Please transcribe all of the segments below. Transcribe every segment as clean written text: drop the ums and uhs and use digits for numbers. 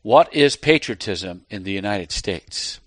What is patriotism in the United States?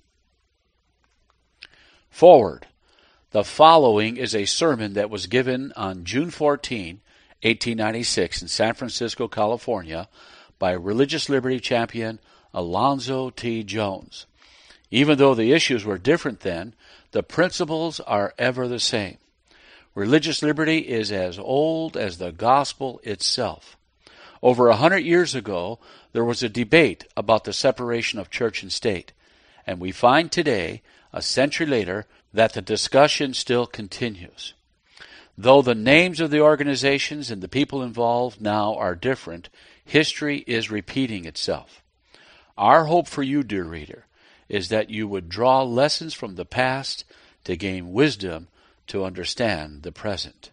Forward. The following is a sermon that was given on June 14, 1896 in San Francisco, California by religious liberty champion Alonzo T. Jones. Even though the issues were different then, the principles are ever the same. Religious liberty is as old as the gospel itself. Over 100 years ago, there was a debate about the separation of church and state, and we find today, a century later, that the discussion still continues. Though the names of the organizations and the people involved now are different, history is repeating itself. Our hope for you, dear reader, is that you would draw lessons from the past to gain wisdom to understand the present.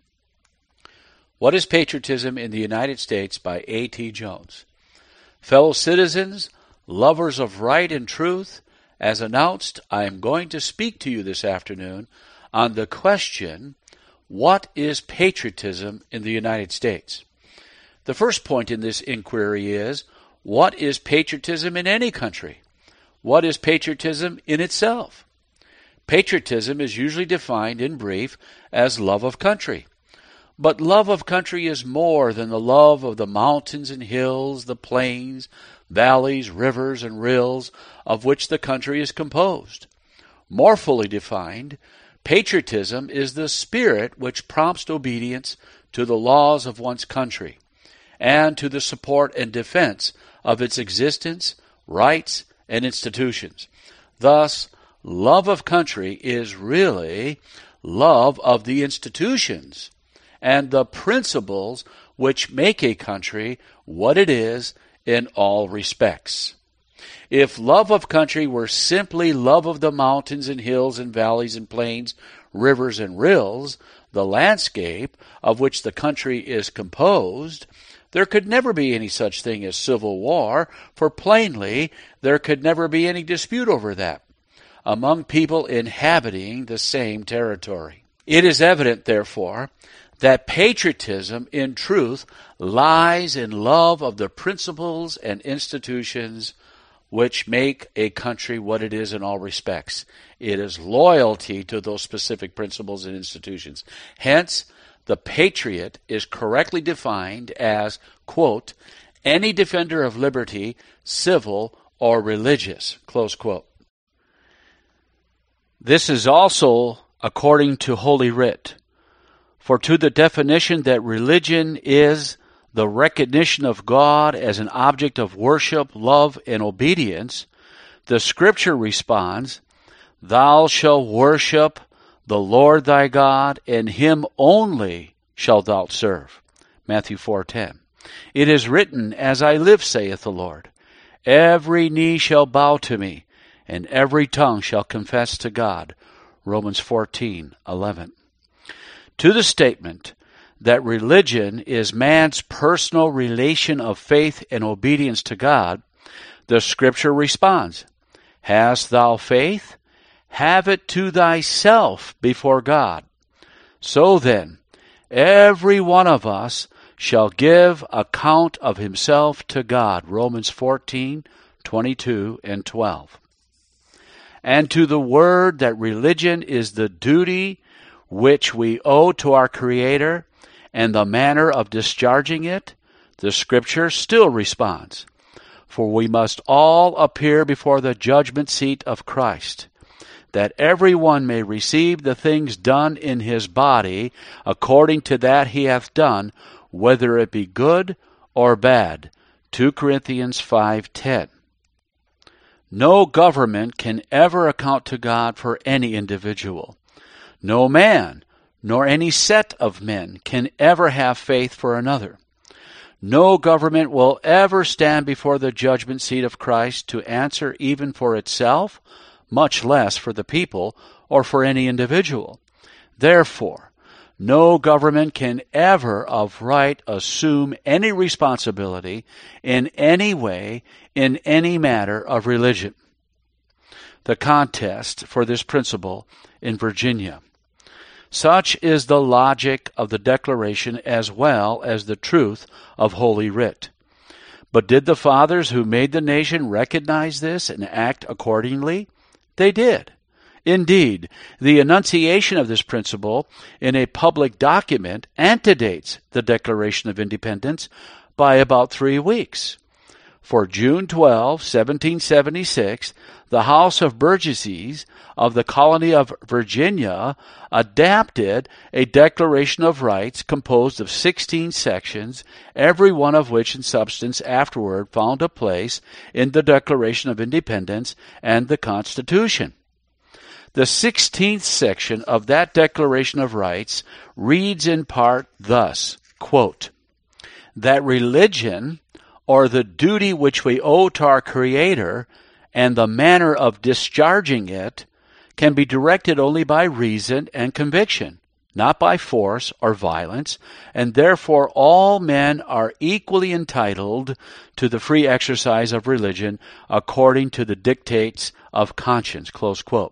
What is Patriotism in the United States by A.T. Jones? Fellow citizens, lovers of right and truth, as announced, I am going to speak to you this afternoon on the question, what is patriotism in the United States? The first point in this inquiry is, what is patriotism in any country? What is patriotism in itself? Patriotism is usually defined in brief as love of country. But love of country is more than the love of the mountains and hills, the plains, valleys, rivers, and rills of which the country is composed. More fully defined, patriotism is the spirit which prompts obedience to the laws of one's country and to the support and defense of its existence, rights, and institutions. Thus, love of country is really love of the institutions and the principles which make a country what it is in all respects. If love of country were simply love of the mountains and hills and valleys and plains, rivers and rills, the landscape of which the country is composed, there could never be any such thing as civil war, for plainly there could never be any dispute over that among people inhabiting the same territory. It is evident, therefore, that patriotism in truth lies in love of the principles and institutions which make a country what it is in all respects. It is loyalty to those specific principles and institutions. Hence, the patriot is correctly defined as, quote, any defender of liberty, civil or religious, close quote. This is also according to Holy Writ. For to the definition that religion is the recognition of God as an object of worship, love, and obedience, the Scripture responds, Thou shalt worship the Lord thy God, and him only shalt thou serve. Matthew 4:10. It is written, As I live, saith the Lord, every knee shall bow to me, and every tongue shall confess to God. Romans 14:11. To the statement that religion is man's personal relation of faith and obedience to God, the Scripture responds, Hast thou faith? Have it to thyself before God. So then, every one of us shall give account of himself to God. Romans 14:22 and 12. And to the word that religion is the duty which we owe to our Creator and the manner of discharging it, the Scripture still responds, For we must all appear before the judgment seat of Christ, that every one may receive the things done in his body according to that he hath done, whether it be good or bad. 2 Corinthians 5:10. No government can ever account to God for any individual. No man, nor any set of men, can ever have faith for another. No government will ever stand before the judgment seat of Christ to answer even for itself, much less for the people or for any individual. Therefore, no government can ever of right assume any responsibility in any way in any matter of religion. The contest for this principle in Virginia. Such is the logic of the Declaration as well as the truth of Holy Writ. But did the fathers who made the nation recognize this and act accordingly? They did. Indeed, the enunciation of this principle in a public document antedates the Declaration of Independence by about 3 weeks. For June 12, 1776, the House of Burgesses of the colony of Virginia adopted a Declaration of Rights composed of 16 sections, every one of which in substance afterward found a place in the Declaration of Independence and the Constitution. The 16th section of that Declaration of Rights reads in part thus, quote, that religion, or the duty which we owe to our Creator, and the manner of discharging it, can be directed only by reason and conviction, not by force or violence, and therefore all men are equally entitled to the free exercise of religion according to the dictates of conscience, close quote.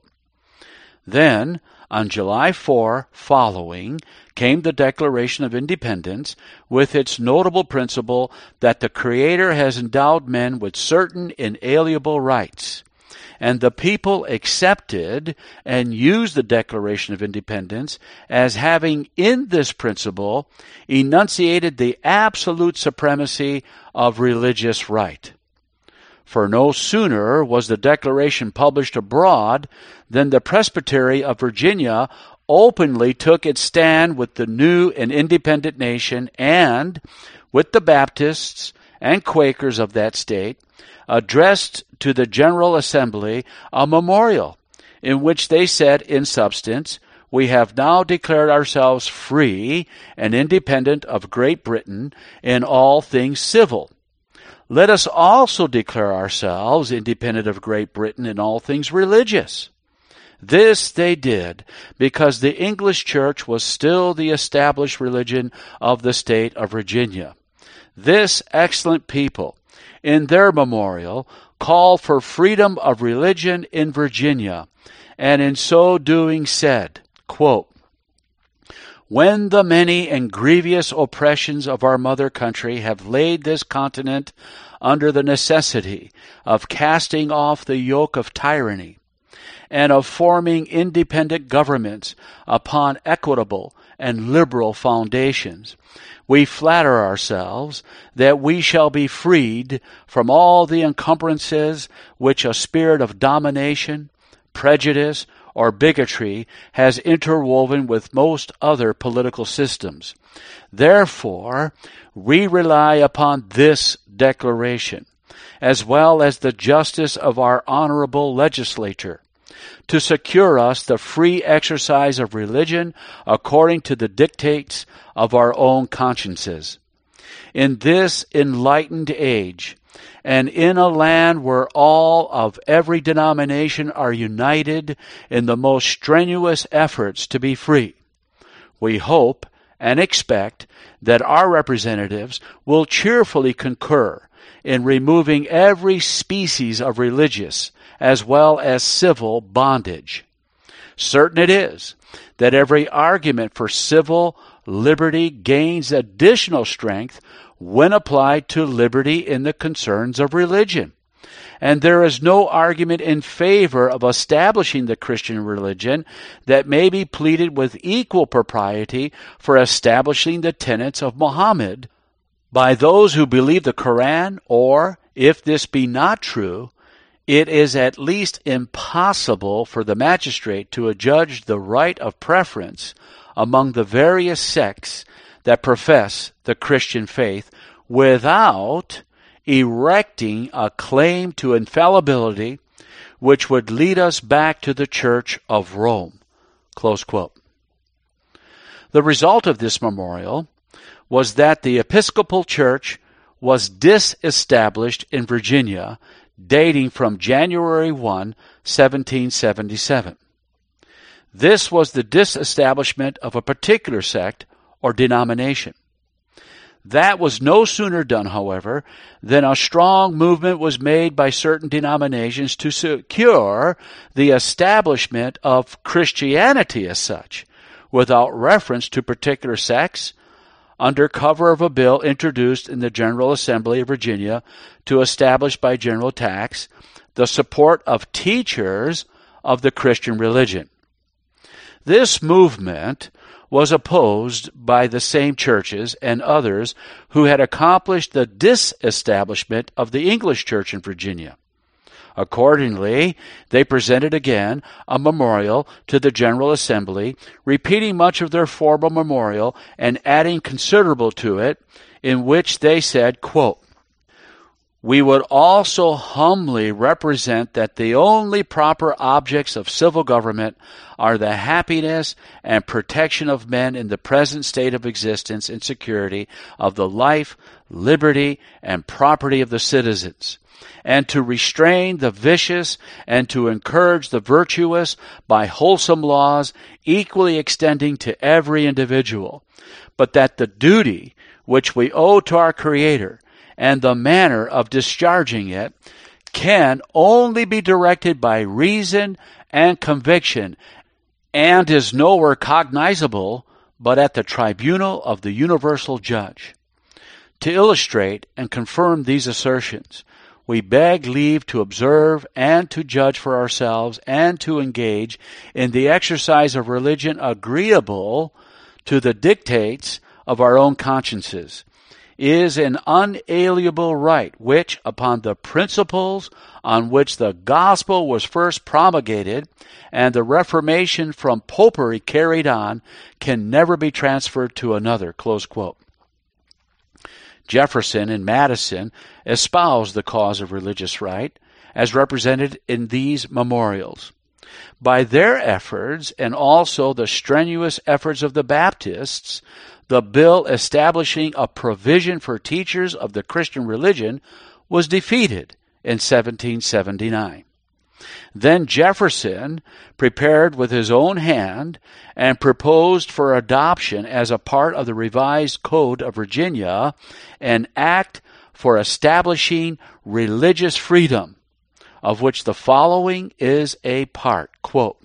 Then, on July 4 following, came the Declaration of Independence with its notable principle that the Creator has endowed men with certain inalienable rights, and the people accepted and used the Declaration of Independence as having in this principle enunciated the absolute supremacy of religious right. For no sooner was the Declaration published abroad than the Presbytery of Virginia openly took its stand with the new and independent nation and, with the Baptists and Quakers of that state, addressed to the General Assembly a memorial in which they said in substance, we have now declared ourselves free and independent of Great Britain in all things civil. Let us also declare ourselves independent of Great Britain in all things religious. This they did because the English Church was still the established religion of the state of Virginia. This excellent people, in their memorial, called for freedom of religion in Virginia, and in so doing said, quote, when the many and grievous oppressions of our mother country have laid this continent under the necessity of casting off the yoke of tyranny, and of forming independent governments upon equitable and liberal foundations, we flatter ourselves that we shall be freed from all the encumbrances which a spirit of domination, prejudice, or bigotry has interwoven with most other political systems. Therefore, we rely upon this declaration, as well as the justice of our honorable legislature, to secure us the free exercise of religion according to the dictates of our own consciences. In this enlightened age, and in a land where all of every denomination are united in the most strenuous efforts to be free, we hope and expect that our representatives will cheerfully concur in removing every species of religious as well as civil bondage. Certain it is that every argument for civil liberty gains additional strength when applied to liberty in the concerns of religion. And there is no argument in favor of establishing the Christian religion that may be pleaded with equal propriety for establishing the tenets of Muhammad by those who believe the Quran, or, if this be not true, it is at least impossible for the magistrate to adjudge the right of preference among the various sects that profess the Christian faith without erecting a claim to infallibility which would lead us back to the Church of Rome. Close quote. The result of this memorial was that the Episcopal Church was disestablished in Virginia dating from January 1, 1777. This was the disestablishment of a particular sect or denomination. That was no sooner done, however, than a strong movement was made by certain denominations to secure the establishment of Christianity as such, without reference to particular sects, under cover of a bill introduced in the General Assembly of Virginia to establish by general tax the support of teachers of the Christian religion. This movement was opposed by the same churches and others who had accomplished the disestablishment of the English Church in Virginia. Accordingly, they presented again a memorial to the General Assembly, repeating much of their former memorial and adding considerable to it, in which they said, quote, "We would also humbly represent that the only proper objects of civil government are the happiness and protection of men in the present state of existence and security of the life, liberty, and property of the citizens, and to restrain the vicious and to encourage the virtuous by wholesome laws equally extending to every individual, but that the duty which we owe to our Creator and the manner of discharging it can only be directed by reason and conviction, and is nowhere cognizable but at the tribunal of the universal judge." To illustrate and confirm these assertions, we beg leave to observe and to judge for ourselves and to engage in the exercise of religion agreeable to the dictates of our own consciences, is an unalienable right which, upon the principles on which the gospel was first promulgated and the Reformation from popery carried on, can never be transferred to another. Close quote. Jefferson and Madison espoused the cause of religious right as represented in these memorials. By their efforts and also the strenuous efforts of the Baptists, the bill establishing a provision for teachers of the Christian religion was defeated in 1779. Then Jefferson prepared with his own hand and proposed for adoption as a part of the revised Code of Virginia an act for establishing religious freedom, of which the following is a part. Quote,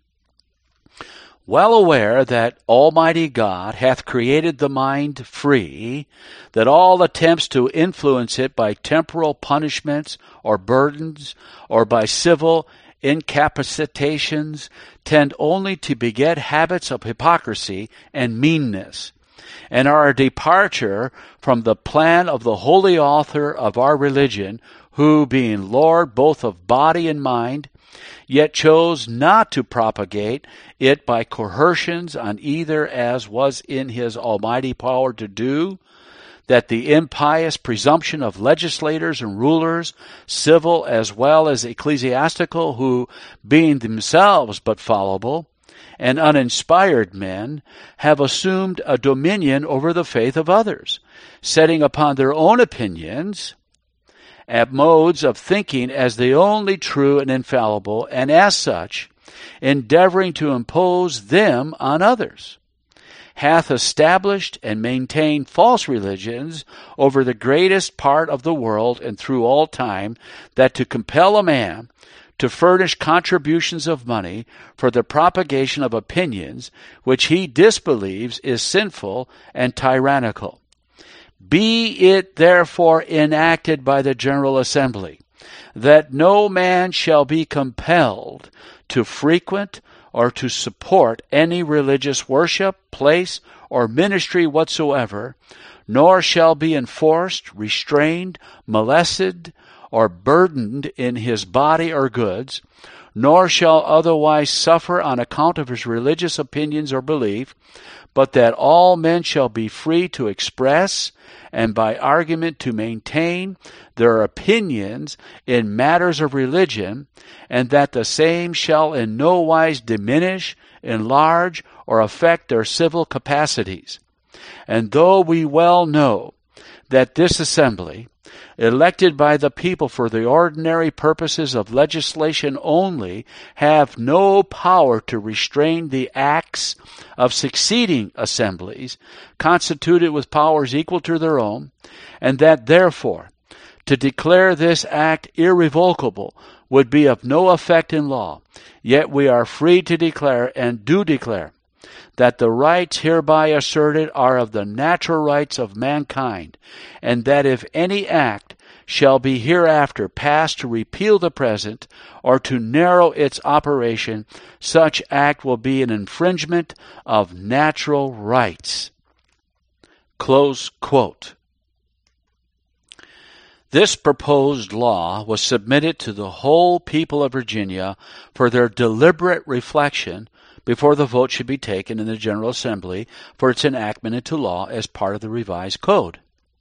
"Well aware that Almighty God hath created the mind free, that all attempts to influence it by temporal punishments or burdens, or by civil incapacitations, tend only to beget habits of hypocrisy and meanness, and are a departure from the plan of the holy author of our religion, who, being Lord both of body and mind, yet chose not to propagate it by coercions on either, as was in his almighty power to do, that the impious presumption of legislators and rulers, civil as well as ecclesiastical, who, being themselves but fallible and uninspired men, have assumed a dominion over the faith of others, setting upon their own opinions at modes of thinking as the only true and infallible, and as such, endeavoring to impose them on others, hath established and maintained false religions over the greatest part of the world and through all time, that to compel a man to furnish contributions of money for the propagation of opinions which he disbelieves is sinful and tyrannical. Be it therefore enacted by the General Assembly that no man shall be compelled to frequent or to support any religious worship, place, or ministry whatsoever, nor shall be enforced, restrained, molested, or burdened in his body or goods, nor shall otherwise suffer on account of his religious opinions or belief, but that all men shall be free to express and by argument to maintain their opinions in matters of religion, and that the same shall in no wise diminish, enlarge, or affect their civil capacities. And though we well know that this assembly, elected by the people for the ordinary purposes of legislation only, have no power to restrain the acts of succeeding assemblies, constituted with powers equal to their own, and that therefore to declare this act irrevocable would be of no effect in law, yet we are free to declare, and do declare, that the rights hereby asserted are of the natural rights of mankind, and that if any act shall be hereafter passed to repeal the present or to narrow its operation, such act will be an infringement of natural rights." Close quote. This proposed law was submitted to the whole people of Virginia for their deliberate reflection before the vote should be taken in the General Assembly for its enactment into law as part of the revised code.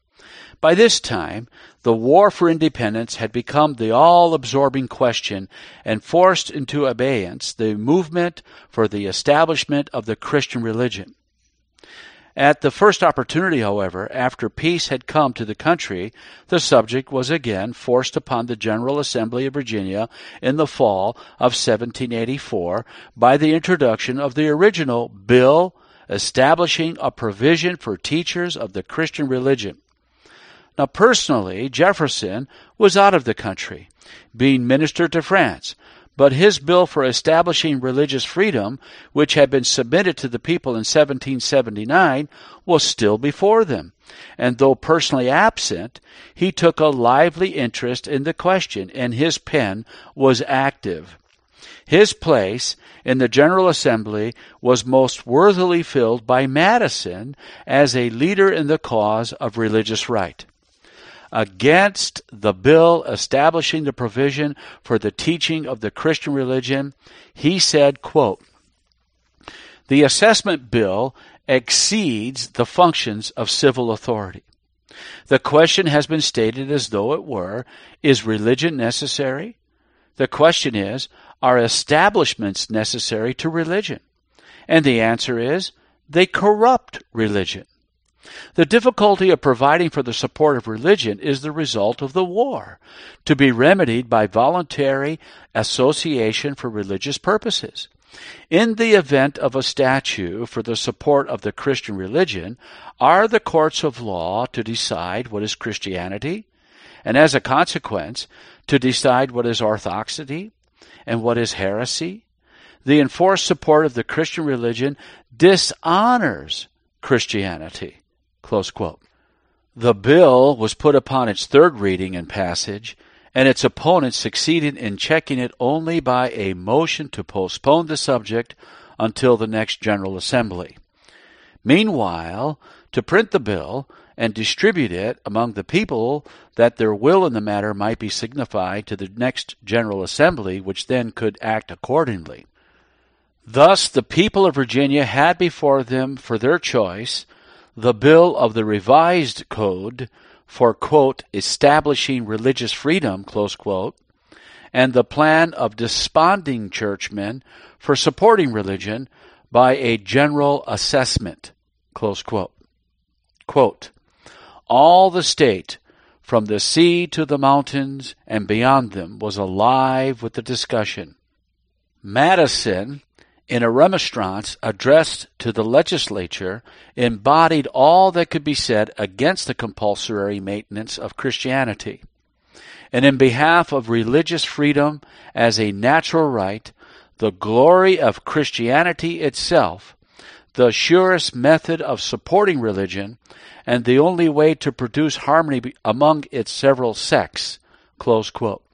By this time, the war for independence had become the all-absorbing question and forced into abeyance the movement for the establishment of the Christian religion. At the first opportunity, however, after peace had come to the country, the subject was again forced upon the General Assembly of Virginia in the fall of 1784 by the introduction of the original bill establishing a provision for teachers of the Christian religion. Now, personally, Jefferson was out of the country, being minister to France, but his bill for establishing religious freedom, which had been submitted to the people in 1779, was still before them, and though personally absent, he took a lively interest in the question, and his pen was active. His place in the General Assembly was most worthily filled by Madison as a leader in the cause of religious right. Against the bill establishing the provision for the teaching of the Christian religion, he said, quote, "The assessment bill exceeds the functions of civil authority. The question has been stated as though it were, is religion necessary? The question is, are establishments necessary to religion? And the answer is, they corrupt religion. The difficulty of providing for the support of religion is the result of the war, to be remedied by voluntary association for religious purposes. In the event of a statute for the support of the Christian religion, are the courts of law to decide what is Christianity, and as a consequence, to decide what is orthodoxy and what is heresy? The enforced support of the Christian religion dishonors Christianity." Close quote. The bill was put upon its third reading and passage, and its opponents succeeded in checking it only by a motion to postpone the subject until the next General Assembly. Meanwhile, to print the bill and distribute it among the people that their will in the matter might be signified to the next General Assembly, which then could act accordingly. Thus, the people of Virginia had before them for their choice the bill of the revised code for, quote, "establishing religious freedom," close quote, and the plan of desponding churchmen for supporting religion by a general assessment, close quote. Quote, "All the state, from the sea to the mountains and beyond them, was alive with the discussion." Madison, in a remonstrance addressed to the legislature, embodied all that could be said against the compulsory maintenance of Christianity. And in behalf of religious freedom as a natural right, the glory of Christianity itself, the surest method of supporting religion, and the only way to produce harmony among its several sects, close quote.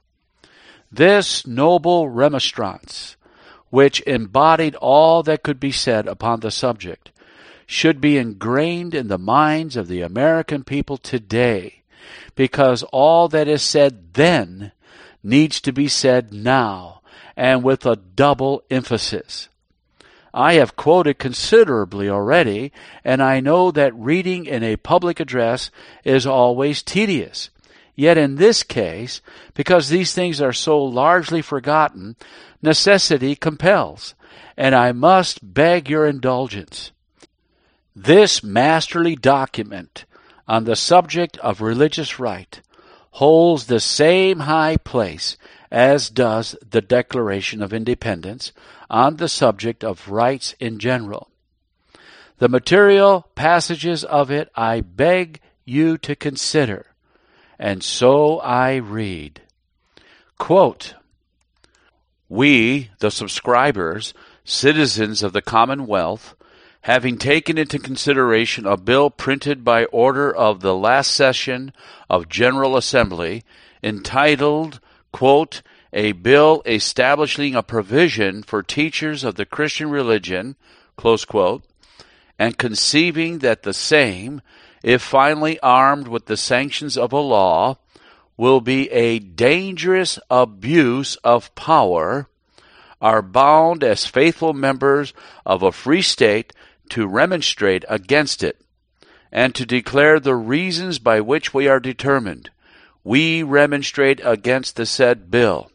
This noble remonstrance, which embodied all that could be said upon the subject, should be ingrained in the minds of the American people today, because all that is said then needs to be said now, and with a double emphasis. I have quoted considerably already, and I know that reading in a public address is always tedious. Yet in this case, because these things are so largely forgotten, necessity compels, and I must beg your indulgence. This masterly document on the subject of religious right holds the same high place as does the Declaration of Independence on the subject of rights in general. The material passages of it I beg you to consider, and so I read. Quote, "We, the subscribers, citizens of the Commonwealth, having taken into consideration a bill printed by order of the last session of General Assembly, entitled, quote, "A bill establishing a provision for teachers of the Christian religion," close quote, and conceiving that the same, if finally armed with the sanctions of a law, will be a dangerous abuse of power, are bound as faithful members of a free state to remonstrate against it, and to declare the reasons by which we are determined. We remonstrate against the said bill,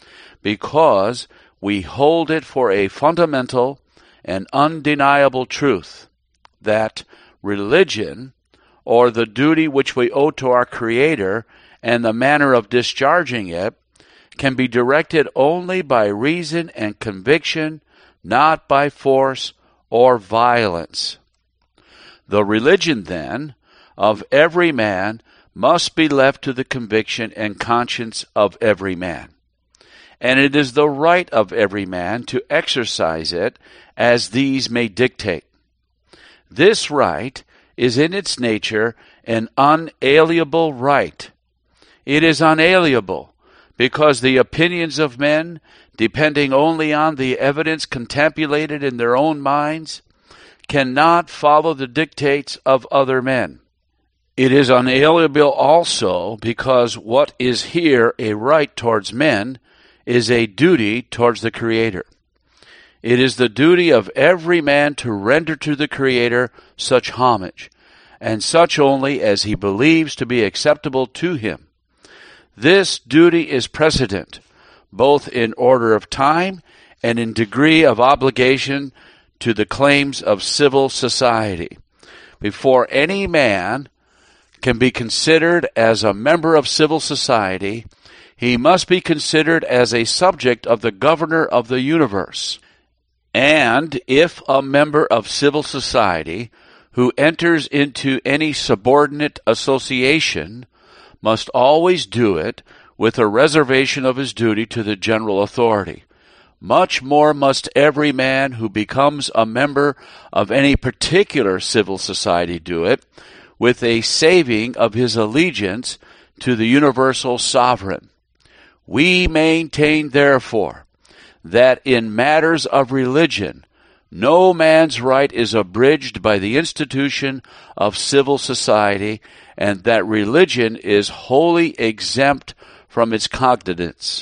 because we hold it for a fundamental and undeniable truth that religion, or the duty which we owe to our Creator and the manner of discharging it, can be directed only by reason and conviction, not by force or violence. The religion, then, of every man must be left to the conviction and conscience of every man. And it is the right of every man to exercise it as these may dictate. This right is in its nature an unalienable right. It is unalienable because the opinions of men, depending only on the evidence contemplated in their own minds, cannot follow the dictates of other men. It is unalienable also because what is here a right towards men is a duty towards the Creator. It is the duty of every man to render to the Creator such homage, and such only as he believes to be acceptable to him. This duty is precedent, both in order of time and in degree of obligation to the claims of civil society. Before any man can be considered as a member of civil society, he must be considered as a subject of the governor of the universe. And if a member of civil society who enters into any subordinate association must always do it with a reservation of his duty to the general authority, much more must every man who becomes a member of any particular civil society do it with a saving of his allegiance to the universal sovereign. We maintain, therefore, that in matters of religion, no man's right is abridged by the institution of civil society, and that religion is wholly exempt from its cognizance,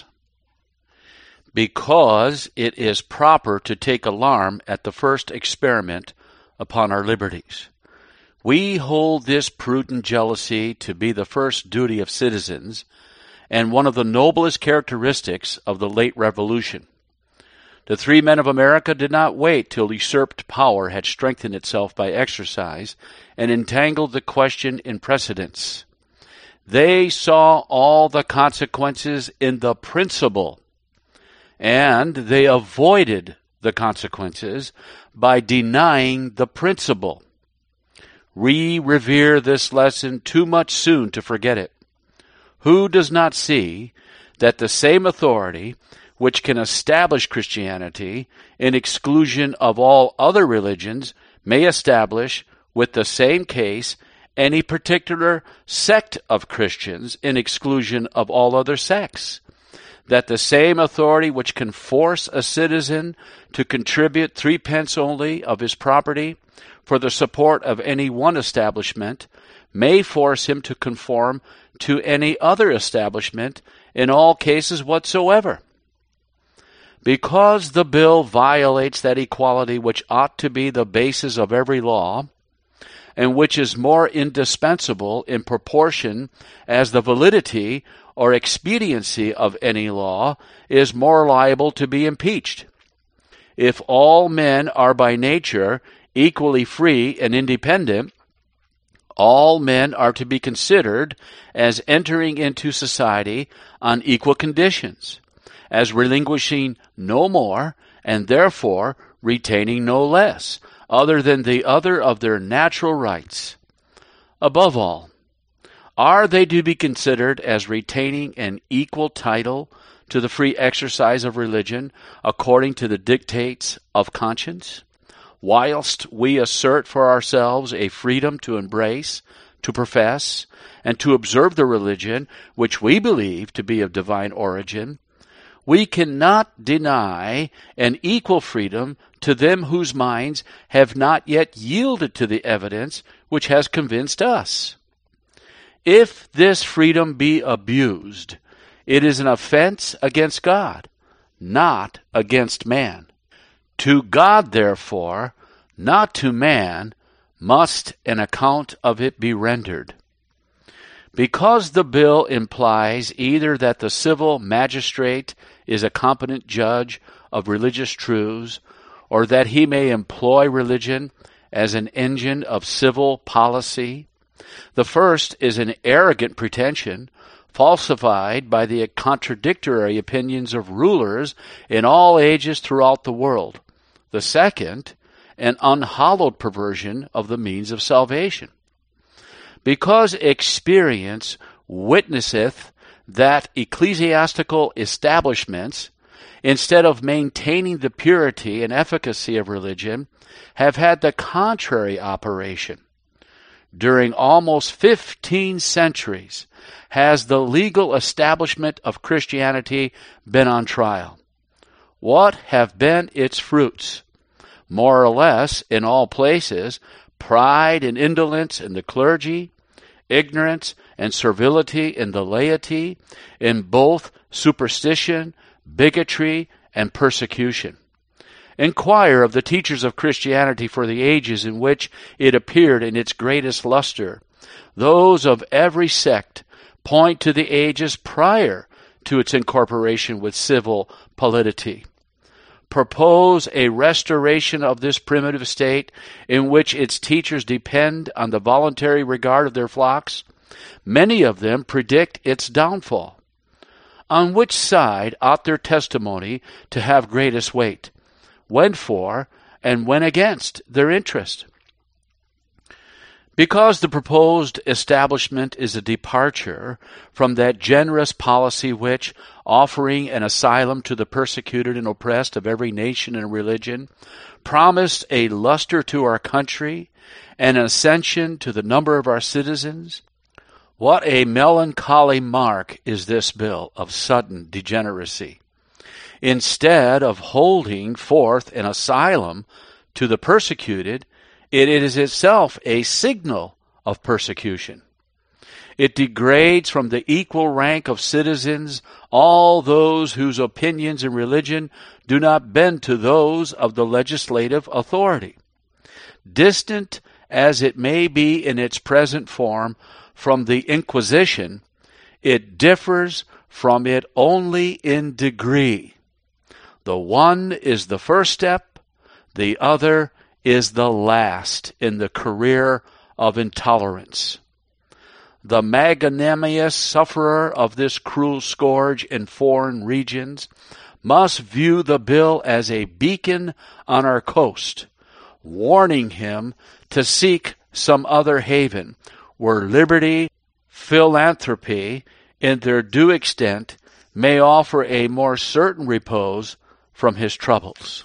because it is proper to take alarm at the first experiment upon our liberties. We hold this prudent jealousy to be the first duty of citizens, and one of the noblest characteristics of the late Revolution. The three men of America did not wait till usurped power had strengthened itself by exercise and entangled the question in precedents. They saw all the consequences in the principle, and they avoided the consequences by denying the principle. We revere this lesson too much soon to forget it. Who does not see that the same authority which can establish Christianity in exclusion of all other religions may establish, with the same case, any particular sect of Christians in exclusion of all other sects? That the same authority which can force a citizen to contribute 3 pence only of his property for the support of any one establishment may force him to conform to any other establishment in all cases whatsoever. Because the bill violates that equality which ought to be the basis of every law, and which is more indispensable in proportion as the validity or expediency of any law is more liable to be impeached. If all men are by nature equally free and independent, all men are to be considered as entering into society on equal conditions, as relinquishing no more, and therefore retaining no less, other than the other of their natural rights. Above all, Are they to be considered as retaining an equal title to the free exercise of religion according to the dictates of conscience, whilst we assert for ourselves a freedom to embrace, to profess, and to observe the religion which we believe to be of divine origin? We cannot deny an equal freedom to them whose minds have not yet yielded to the evidence which has convinced us. If this freedom be abused, it is an offense against God, not against man. To God, therefore, not to man, must an account of it be rendered. Because the bill implies either that the civil magistrate is a competent judge of religious truths, or that he may employ religion as an engine of civil policy, the first is an arrogant pretension, falsified by the contradictory opinions of rulers in all ages throughout the world. The second, an unhallowed perversion of the means of salvation. Because experience witnesseth that ecclesiastical establishments, instead of maintaining the purity and efficacy of religion, have had the contrary operation. During almost 15 centuries has the legal establishment of Christianity been on trial. What have been its fruits? More or less, in all places, pride and indolence in the clergy, ignorance and servility in the laity, in both superstition, bigotry, and persecution. Inquire of the teachers of Christianity for the ages in which it appeared in its greatest luster. Those of every sect point to the ages prior to its incorporation with civil polity. Propose a restoration of this primitive state in which its teachers depend on the voluntary regard of their flocks. Many of them predict its downfall. On which side ought their testimony to have greatest weight? When for and when against their interest? Because the proposed establishment is a departure from that generous policy which, offering an asylum to the persecuted and oppressed of every nation and religion, promised a luster to our country and an ascension to the number of our citizens, what a melancholy mark is this bill of sudden degeneracy. Instead of holding forth an asylum to the persecuted, it is itself a signal of persecution. It degrades from the equal rank of citizens all those whose opinions in religion do not bend to those of the legislative authority. Distant as it may be in its present form from the Inquisition, it differs from it only in degree. The one is the first step, the other is the last in the career of intolerance. The magnanimous sufferer of this cruel scourge in foreign regions must view the bill as a beacon on our coast, warning him to seek some other haven where liberty, philanthropy, in their due extent, may offer a more certain repose from his troubles.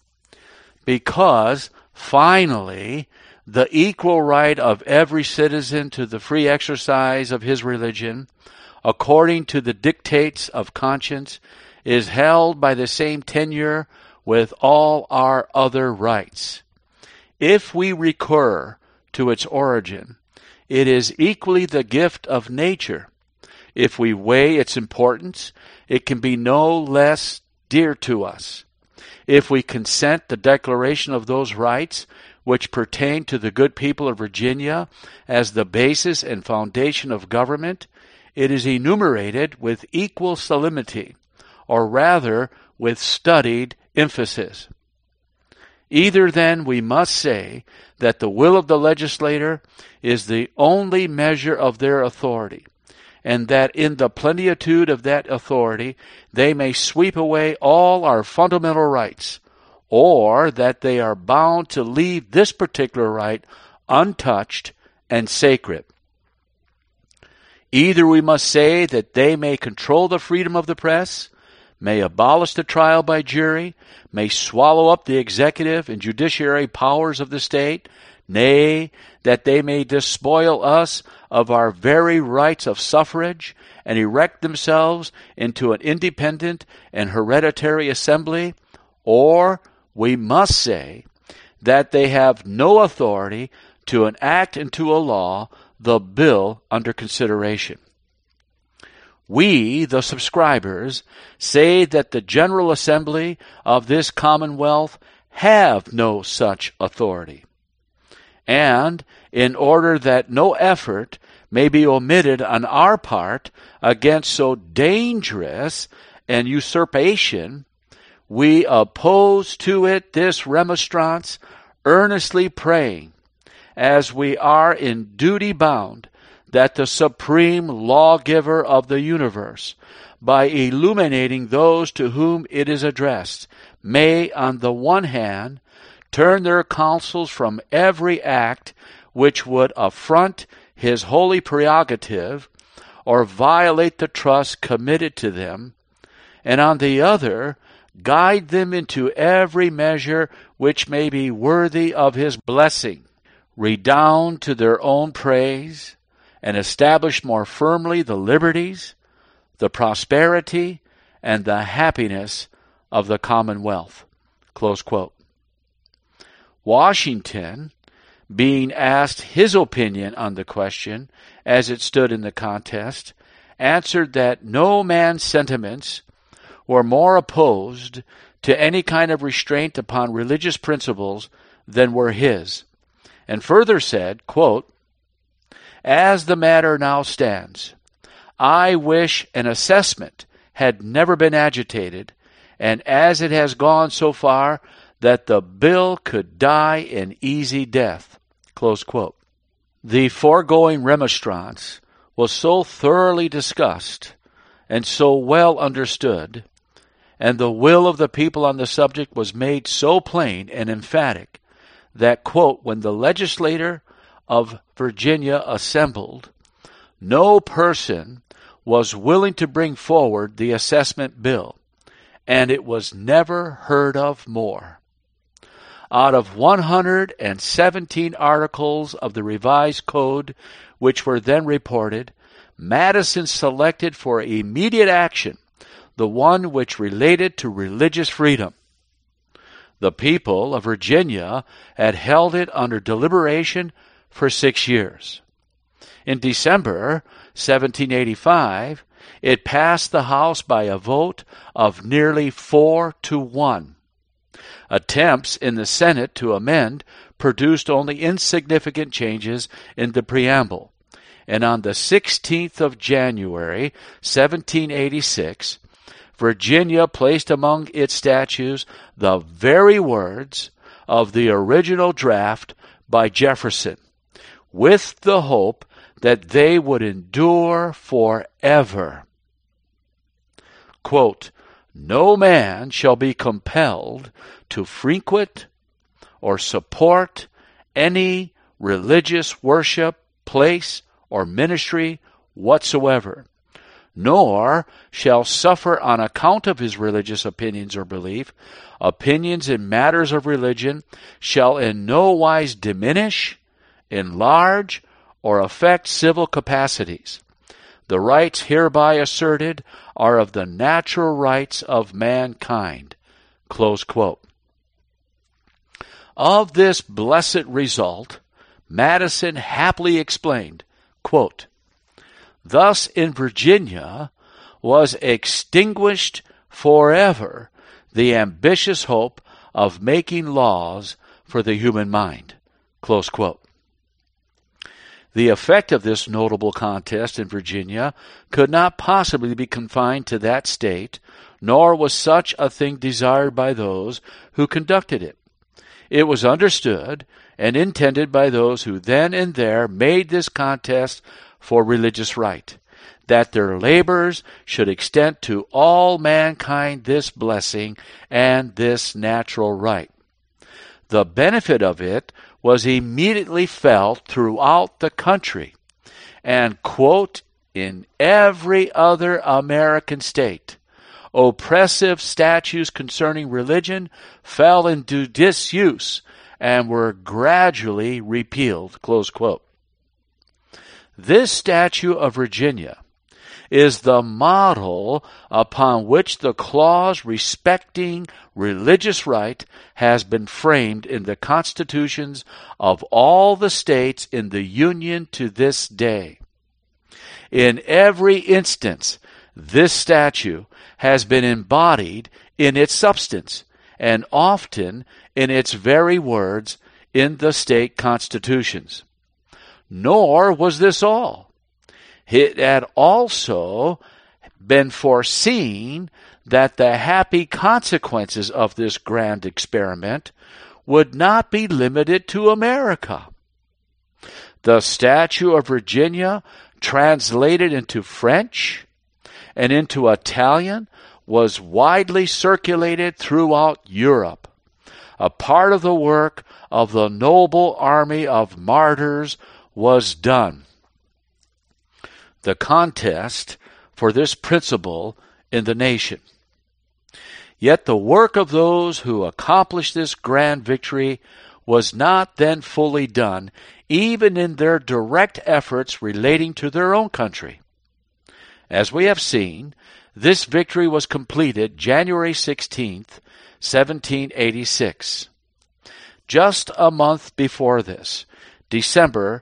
Because, finally, the equal right of every citizen to the free exercise of his religion, according to the dictates of conscience, is held by the same tenure with all our other rights. If we recur to its origin, it is equally the gift of nature. If we weigh its importance, it can be no less dear to us. If we consent the declaration of those rights which pertain to the good people of Virginia as the basis and foundation of government, it is enumerated with equal solemnity, or rather with studied emphasis. Either then we must say that the will of the legislator is the only measure of their authority, and that in the plenitude of that authority they may sweep away all our fundamental rights, or that they are bound to leave this particular right untouched and sacred. Either we must say that they may control the freedom of the press, may abolish the trial by jury, may swallow up the executive and judiciary powers of the state, nay, that they may despoil us of our very rights of suffrage and erect themselves into an independent and hereditary assembly, or we must say that they have no authority to enact into a law the bill under consideration. We, the subscribers, say that the General Assembly of this Commonwealth have no such authority. And in order that no effort may be omitted on our part against so dangerous an usurpation, we oppose to it this remonstrance, earnestly praying, as we are in duty bound, that the supreme lawgiver of the universe, by illuminating those to whom it is addressed, may, on the one hand, turn their counsels from every act which would affront his holy prerogative or violate the trust committed to them, and on the other, guide them into every measure which may be worthy of his blessing, redound to their own praise, and establish more firmly the liberties, the prosperity, and the happiness of the Commonwealth. Close quote. Washington, being asked his opinion on the question as it stood in the contest, answered that no man's sentiments were more opposed to any kind of restraint upon religious principles than were his, and further said, quote, "As the matter now stands, I wish an assessment had never been agitated, and as it has gone so far, that the bill could die an easy death." Close quote. The foregoing remonstrance was so thoroughly discussed and so well understood, and the will of the people on the subject was made so plain and emphatic, that, quote, "when the legislature of Virginia assembled, no person was willing to bring forward the assessment bill, and it was never heard of more. Out of 117 articles of the revised code which were then reported, Madison selected for immediate action the one which related to religious freedom. The people of Virginia had held it under deliberation for 6 years. In December 1785, it passed the House by a vote of nearly 4-1. Attempts in the Senate to amend produced only insignificant changes in the preamble, and on the 16th of January, 1786, Virginia placed among its statutes the very words of the original draft by Jefferson, with the hope that they would endure forever. Quote, "No man shall be compelled to frequent or support any religious worship, place, or ministry whatsoever, nor shall suffer on account of his religious opinions or belief. Opinions in matters of religion shall in no wise diminish, enlarge, or affect civil capacities. The rights hereby asserted are of the natural rights of mankind." Close quote. Of this blessed result, Madison happily explained, quote, "Thus in Virginia was extinguished forever the ambitious hope of making laws for the human mind." Close quote. The effect of this notable contest in Virginia could not possibly be confined to that state, nor was such a thing desired by those who conducted it. It was understood and intended by those who then and there made this contest for religious right, that their labors should extend to all mankind this blessing and this natural right. The benefit of it was immediately felt throughout the country, and, quote, in every other American state, oppressive statutes concerning religion fell into disuse and were gradually repealed." Close quote. This Statute of Virginia is the model upon which the clause respecting religious right has been framed in the constitutions of all the states in the Union to this day. In every instance, this statute has been embodied in its substance, and often in its very words, in the state constitutions. Nor was this all. It had also been foreseen that the happy consequences of this grand experiment would not be limited to America. The Statute of Virginia, translated into French and into Italian, was widely circulated throughout Europe, a part of the work of the noble army of martyrs was done. The contest for this principle in the nation. Yet the work of those who accomplished this grand victory was not then fully done, even in their direct efforts relating to their own country. As we have seen, this victory was completed January 16th, 1786. Just a month before this, December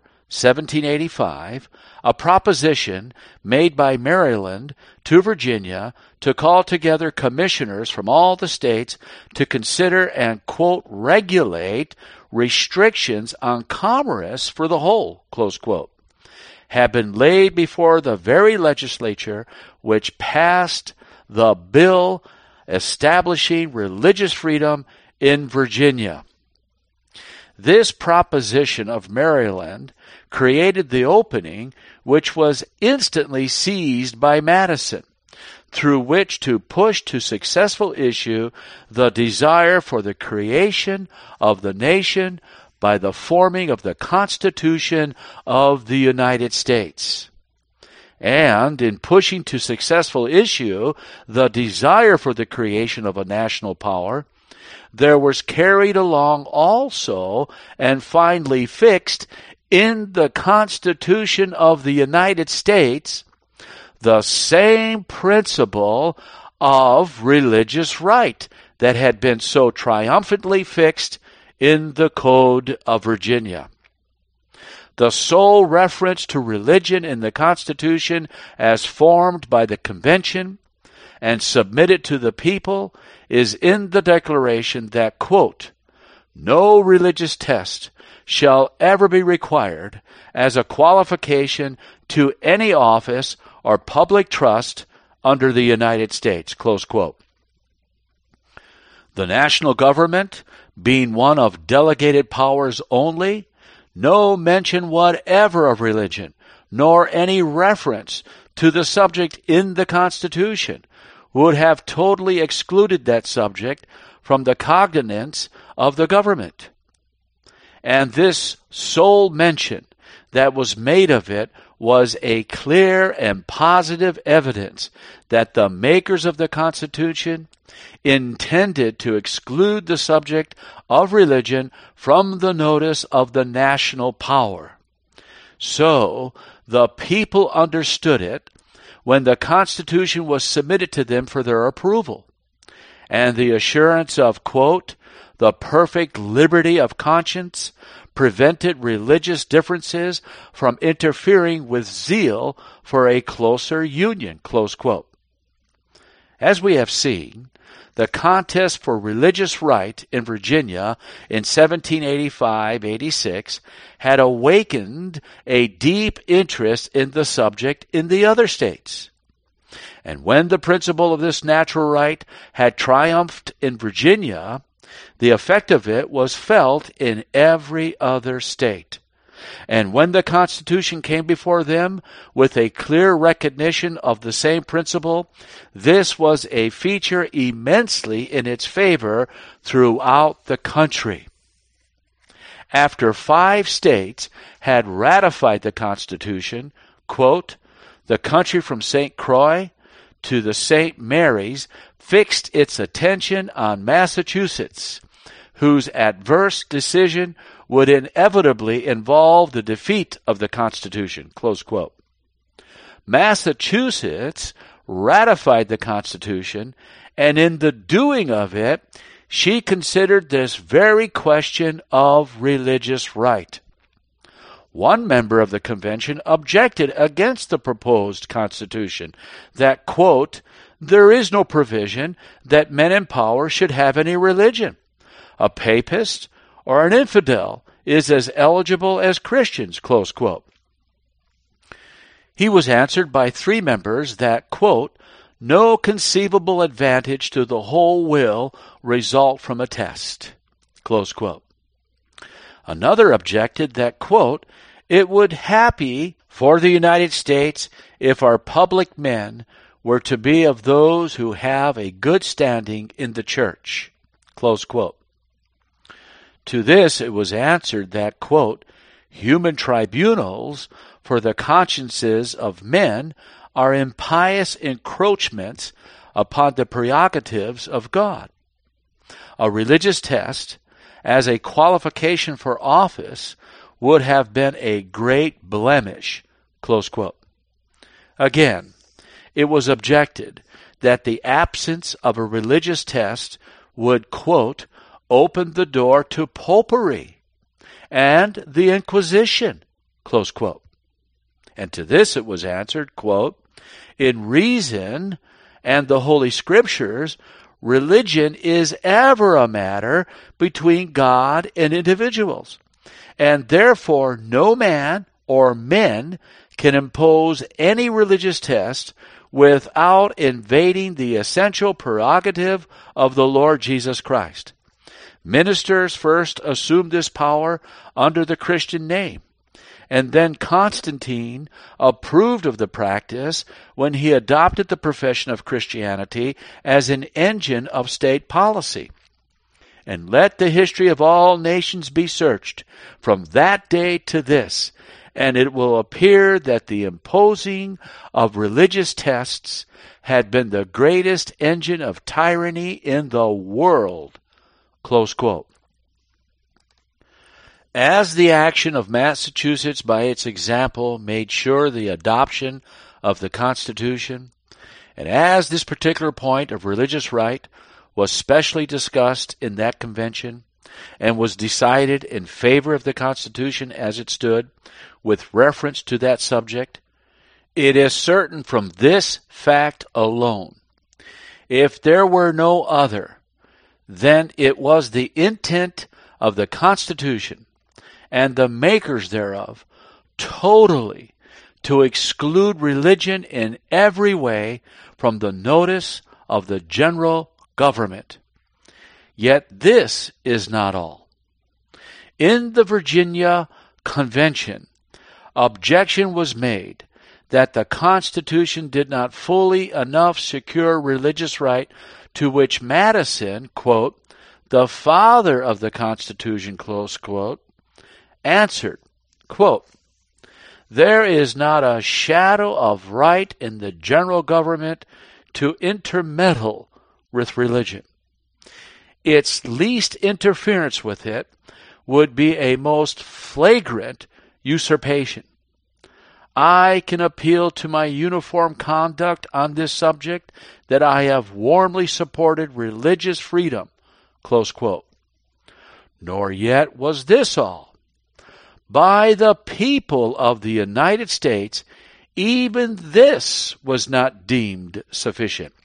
1785, a proposition made by Maryland to Virginia to call together commissioners from all the states to consider and, quote, regulate restrictions on commerce for the whole, close quote, had been laid before the very legislature which passed the bill establishing religious freedom in Virginia. This proposition of Maryland created the opening which was instantly seized by Madison, through which to push to successful issue the desire for the creation of the nation by the forming of the Constitution of the United States. And in pushing to successful issue the desire for the creation of a national power, there was carried along also and finally fixed in the Constitution of the United States the same principle of religious right that had been so triumphantly fixed in the Code of Virginia. The sole reference to religion in the Constitution as formed by the Convention and submitted to the people is in the declaration that, quote, "No religious test shall ever be required as a qualification to any office or public trust under the United States," close quote. The national government, being one of delegated powers only, no mention whatever of religion, nor any reference to the subject in the Constitution, would have totally excluded that subject from the cognizance of the government. And this sole mention that was made of it was a clear and positive evidence that the makers of the Constitution intended to exclude the subject of religion from the notice of the national power. So the people understood it when the Constitution was submitted to them for their approval, and the assurance of, quote, "the perfect liberty of conscience prevented religious differences from interfering with zeal for a closer union," close quote. As we have seen, the contest for religious right in Virginia in 1785-86 had awakened a deep interest in the subject in the other states. And when the principle of this natural right had triumphed in Virginia, the effect of it was felt in every other state. And when the Constitution came before them with a clear recognition of the same principle, this was a feature immensely in its favor throughout the country. After 5 states had ratified the Constitution, quote, The country from St. Croix to the St. Mary's fixed its attention on Massachusetts, whose adverse decision would inevitably involve the defeat of the Constitution. Close quote. Massachusetts ratified the Constitution, and in the doing of it, she considered this very question of religious right. One member of the convention objected against the proposed Constitution that, quote, there is no provision that men in power should have any religion. A papist or an infidel is as eligible as Christians, close quote. He was answered by 3 members that, quote, no conceivable advantage to the whole will result from a test, close quote. Another objected that, quote, it would happy for the United States if our public men were to be of those who have a good standing in the church, close quote. To this it was answered that, quote, human tribunals for the consciences of men are impious encroachments upon the prerogatives of God. A religious test as a qualification for office would have been a great blemish, close quote. Again, it was objected that the absence of a religious test would, quote, open the door to popery and the Inquisition, close quote. And to this it was answered, quote, in reason and the Holy Scriptures, religion is ever a matter between God and individuals, and therefore no man or men can impose any religious test without invading the essential prerogative of the Lord Jesus Christ. Ministers first assumed this power under the Christian name, and then Constantine approved of the practice when he adopted the profession of Christianity as an engine of state policy. And let the history of all nations be searched from that day to this, and it will appear that the imposing of religious tests had been the greatest engine of tyranny in the world. Close quote. As the action of Massachusetts by its example made sure the adoption of the Constitution, and as this particular point of religious right was specially discussed in that convention and was decided in favor of the Constitution as it stood with reference to that subject, it is certain from this fact alone, if there were no other, then it was the intent of the Constitution and the makers thereof totally to exclude religion in every way from the notice of the general government. Yet this is not all. In the Virginia Convention, objection was made that the Constitution did not fully enough secure religious right, to which Madison, quote, the father of the Constitution, close quote, answered, quote, there is not a shadow of right in the general government to intermeddle with religion. Its least interference with it would be a most flagrant usurpation. I can appeal to my uniform conduct on this subject that I have warmly supported religious freedom, close quote. Nor yet was this all. By the people of the United States, even this was not deemed sufficient.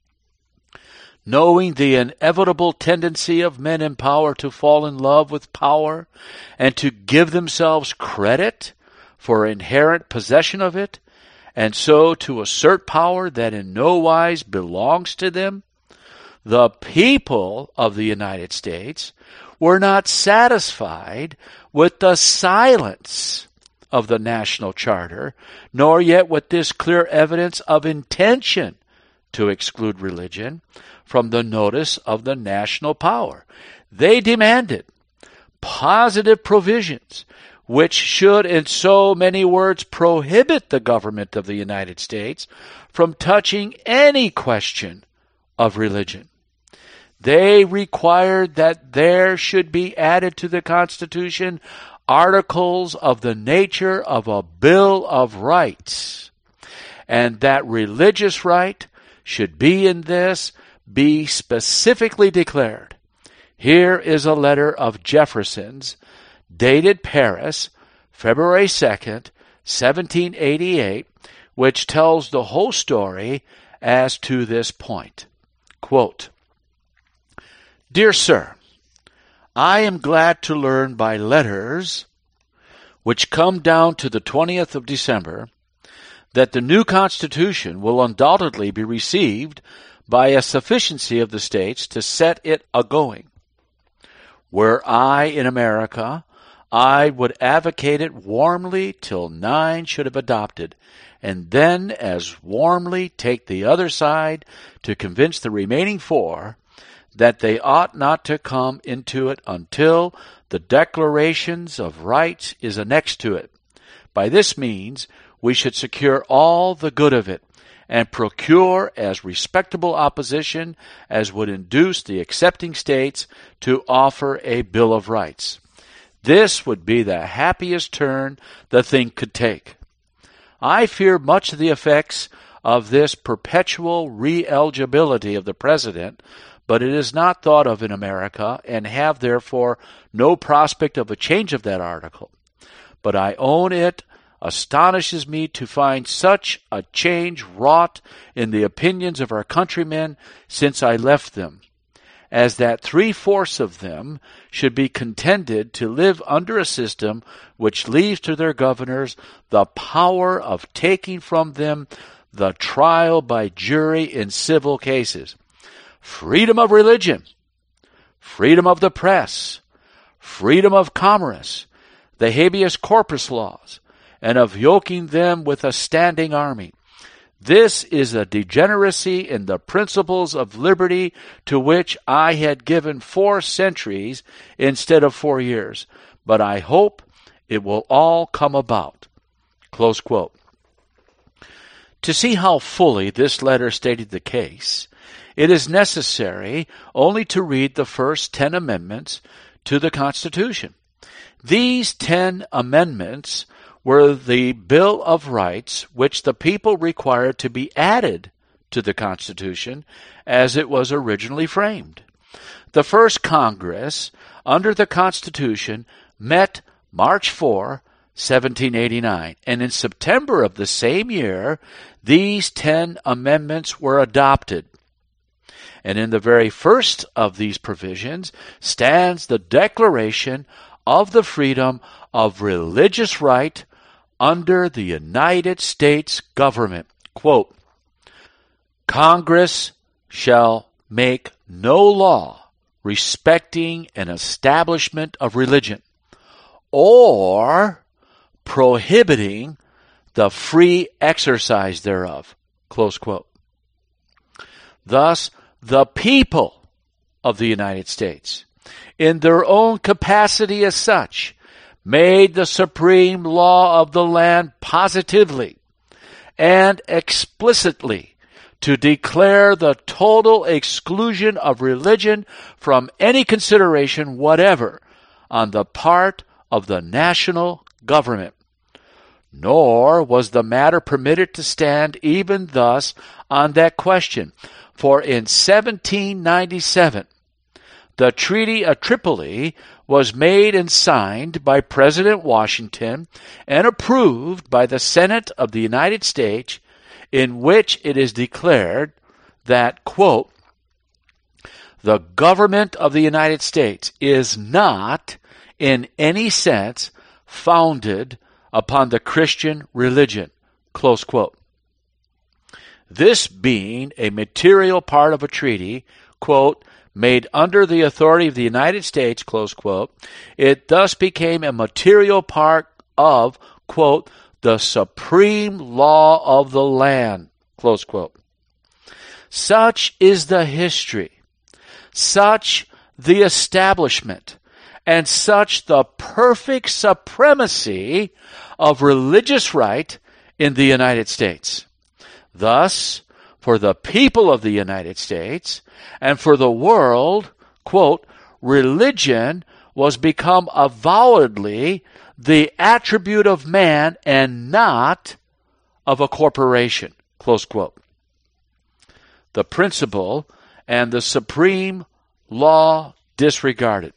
Knowing the inevitable tendency of men in power to fall in love with power and to give themselves credit for inherent possession of it, and so to assert power that in no wise belongs to them, the people of the United States were not satisfied with the silence of the National Charter, nor yet with this clear evidence of intention to exclude religion from the notice of the national power. They demanded positive provisions which should in so many words prohibit the government of the United States from touching any question of religion. They required that there should be added to the Constitution articles of the nature of a Bill of Rights, and that religious right should be specifically declared. Here is a letter of Jefferson's, dated Paris, February 2nd, 1788, which tells the whole story as to this point. Quote, "Dear Sir, I am glad to learn by letters, which come down to the 20th of December, that the new Constitution will undoubtedly be received by a sufficiency of the states to set it a-going. Were I in America, I would advocate it warmly till 9 should have adopted, and then as warmly take the other side to convince the remaining 4 that they ought not to come into it until the Declarations of Rights is annexed to it. By this means we should secure all the good of it, and procure as respectable opposition as would induce the accepting states to offer a Bill of Rights. This would be the happiest turn the thing could take. I fear much the effects of this perpetual re-eligibility of the President, but it is not thought of in America, and have therefore no prospect of a change of that article. But I own it astonishes me to find such a change wrought in the opinions of our countrymen since I left them, as that 3/4 of them should be contented to live under a system which leaves to their governors the power of taking from them the trial by jury in civil cases. Freedom of religion, freedom of the press, freedom of commerce, the habeas corpus laws, and of yoking them with a standing army. This is a degeneracy in the principles of liberty to which I had given 4 centuries instead of 4 years, but I hope it will all come about." Close quote. To see how fully this letter stated the case, it is necessary only to read the first 10 amendments to the Constitution. These 10 amendments were the Bill of Rights which the people required to be added to the Constitution as it was originally framed. The first Congress under the Constitution met March 4, 1789, and in September of the same year, these 10 amendments were adopted. And in the very first of these provisions stands the Declaration of the freedom of religious right under the United States government. Quote, "Congress shall make no law respecting an establishment of religion, or prohibiting the free exercise thereof." Close quote. Thus, the people of the United States, in their own capacity as such, made the supreme law of the land positively and explicitly to declare the total exclusion of religion from any consideration whatever on the part of the national government. Nor was the matter permitted to stand even thus on that question, for in 1797 the Treaty of Tripoli was made and signed by President Washington and approved by the Senate of the United States, in which it is declared that, quote, "The government of the United States is not in any sense founded upon the Christian religion," close quote. This being a material part of a treaty, quote, "made under the authority of the United States," close quote, it thus became a material part of, quote, "the supreme law of the land," close quote. Such is the history, such the establishment, and such the perfect supremacy of religious right in the United States. Thus, for the people of the United States and for the world, quote, religion was become avowedly the attribute of man and not of a corporation, close quote. The principle and the supreme law disregarded.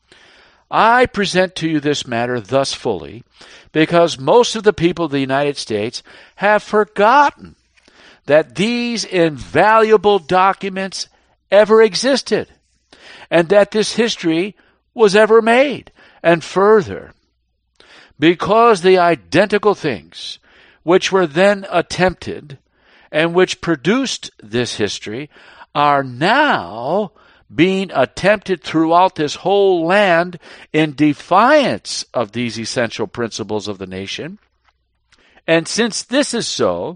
I present to you this matter thus fully because most of the people of the United States have forgotten that these invaluable documents ever existed and that this history was ever made. And further, because the identical things which were then attempted and which produced this history are now being attempted throughout this whole land in defiance of these essential principles of the nation. And since this is so,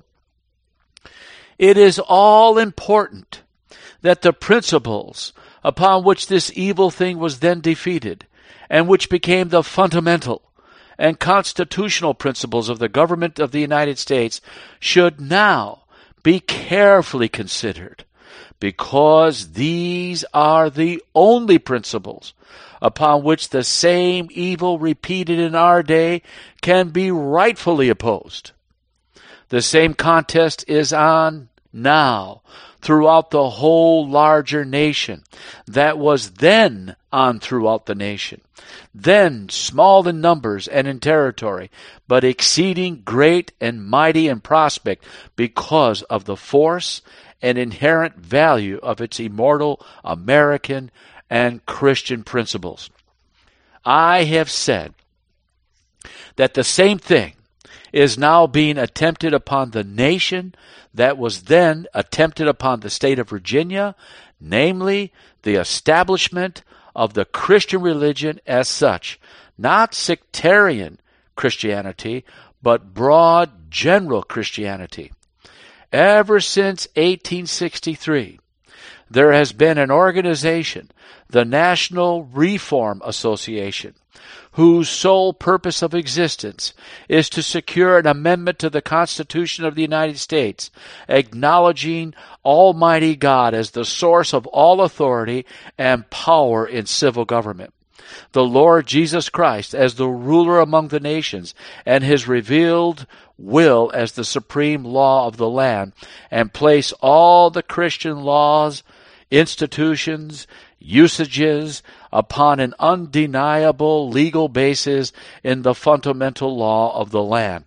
it is all important that the principles upon which this evil thing was then defeated, and which became the fundamental and constitutional principles of the government of the United States, should now be carefully considered, because these are the only principles upon which the same evil repeated in our day can be rightfully opposed. The same contest is on now throughout the whole larger nation that was then on throughout the nation, then small in numbers and in territory, but exceeding great and mighty in prospect because of the force and inherent value of its immortal American and Christian principles. I have said that the same thing is now being attempted upon the nation that was then attempted upon the state of Virginia, namely the establishment of the Christian religion as such, not sectarian Christianity, but broad general Christianity. Ever since 1863, there has been an organization, the National Reform Association, whose sole purpose of existence is to secure an amendment to the Constitution of the United States, acknowledging Almighty God as the source of all authority and power in civil government, the Lord Jesus Christ as the ruler among the nations, and his revealed will as the supreme law of the land, and place all the Christian laws, institutions, usages upon an undeniable legal basis in the fundamental law of the land.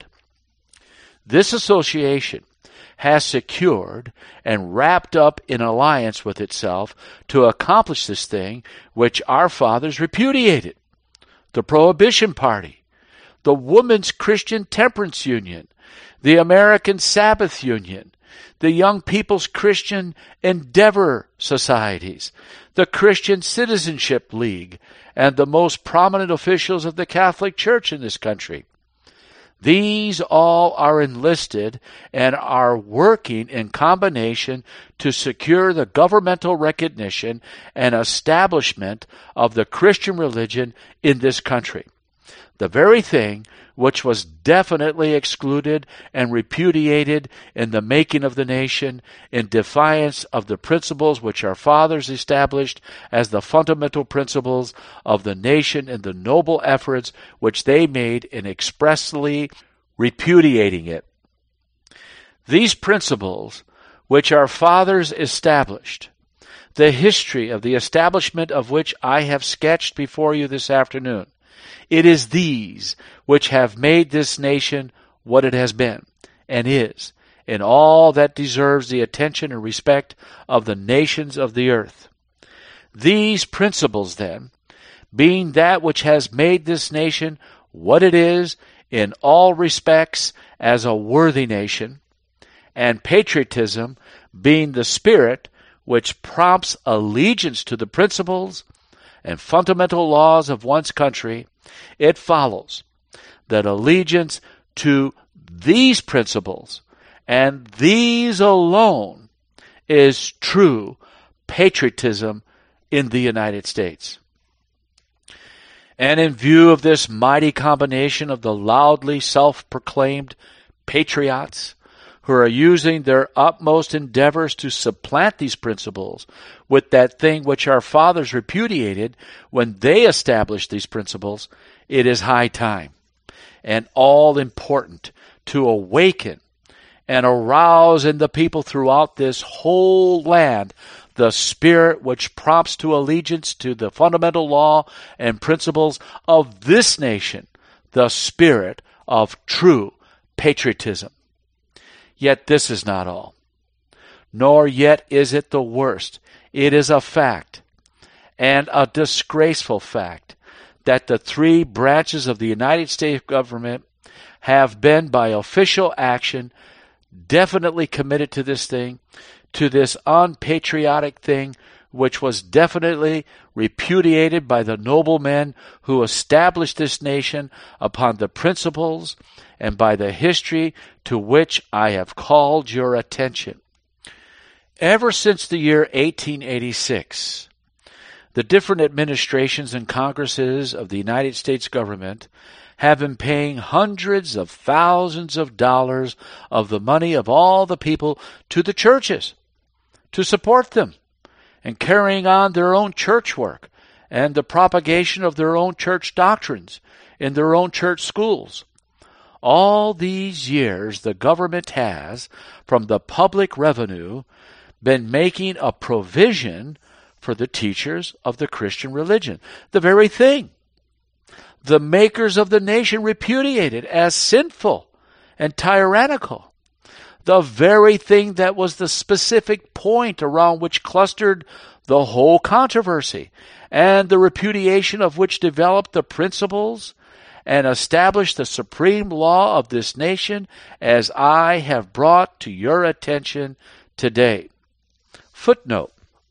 This association has secured and wrapped up in alliance with itself to accomplish this thing which our fathers repudiated: the Prohibition Party, the Women's Christian Temperance Union, the American Sabbath Union, the Young People's Christian Endeavor Societies, the Christian Citizenship League, and the most prominent officials of the Catholic Church in this country. These all are enlisted and are working in combination to secure the governmental recognition and establishment of the Christian religion in this country, the very thing which was definitely excluded and repudiated in the making of the nation, in defiance of the principles which our fathers established as the fundamental principles of the nation in the noble efforts which they made in expressly repudiating it. These principles which our fathers established, the history of the establishment of which I have sketched before you this afternoon, it is these which have made this nation what it has been and is, in all that deserves the attention and respect of the nations of the earth. These principles, then, being that which has made this nation what it is in all respects as a worthy nation, and patriotism being the spirit which prompts allegiance to the principles and fundamental laws of one's country, it follows that allegiance to these principles and these alone is true patriotism in the United States. And in view of this mighty combination of the loudly self-proclaimed patriots who are using their utmost endeavors to supplant these principles with that thing which our fathers repudiated when they established these principles, it is high time and all important to awaken and arouse in the people throughout this whole land the spirit which prompts to allegiance to the fundamental law and principles of this nation, the spirit of true patriotism. Yet this is not all, nor yet is it the worst. It is a fact, and a disgraceful fact, that the three branches of the United States government have been, by official action, definitely committed to this thing, to this unpatriotic thing, which was definitely repudiated by the noble men who established this nation upon the principles and by the history to which I have called your attention. Ever since the year 1886, the different administrations and Congresses of the United States government have been paying hundreds of thousands of dollars of the money of all the people to the churches to support them and carrying on their own church work and the propagation of their own church doctrines in their own church schools. All these years the government has, from the public revenue, been making a provision for the teachers of the Christian religion, the very thing the makers of the nation repudiated as sinful and tyrannical, the very thing that was the specific point around which clustered the whole controversy, and the repudiation of which developed the principles and established the supreme law of this nation, as I have brought to your attention today. Footnote.